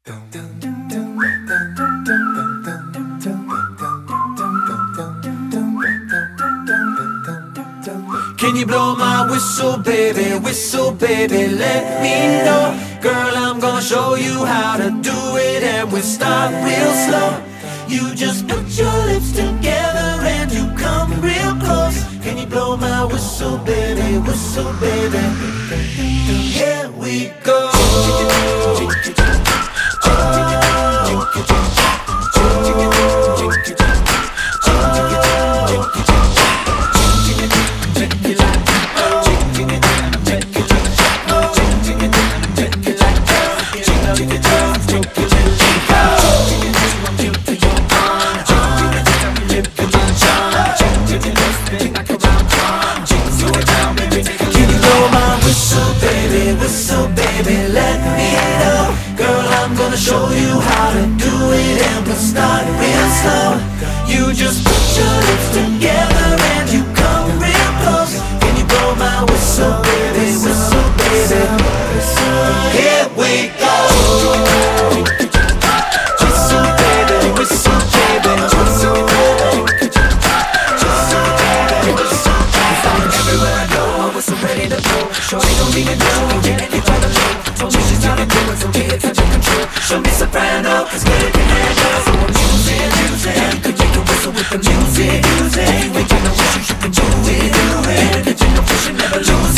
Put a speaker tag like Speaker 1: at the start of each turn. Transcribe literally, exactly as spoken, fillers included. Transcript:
Speaker 1: Can you blow my whistle, baby, whistle, baby, let me know. Girl, I'm gonna show you how to do it, and we'll start real slow. You just put your lips together and you come real close. Can you blow my whistle, baby, whistle, baby? Here we go. Whistle, baby, let me know. Girl, I'm gonna show you how to do it, and we'll start real slow. You just put your lips together and you come real close. Can you blow my whistle, baby, whistle, baby? Here we go. Whistle, baby, whistle, baby, whistle, baby. Whistle, baby, whistle, baby. Everywhere I go, my whistle ready to blow. Shorty don't even know. Show me soprano, cause we can handle. So I'm using, using. You could make a whistle with the music, music. You ain't got no issues, you can do it, do it. And if you know push, you never lose